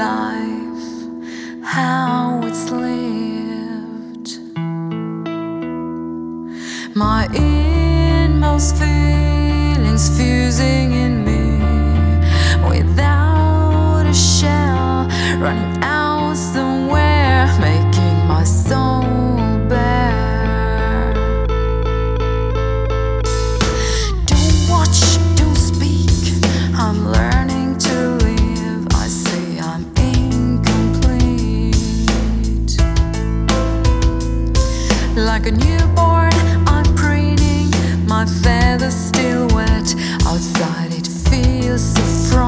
life, how it's lived. My inmost feelings fusing in me without a shell, running out somewhere, making my soul bare. Don't watch, don't speak, I'm learning to live. I say I'm incomplete. Like a newborn, I'm preening, my feathers still wet. Outside it feels so frosty.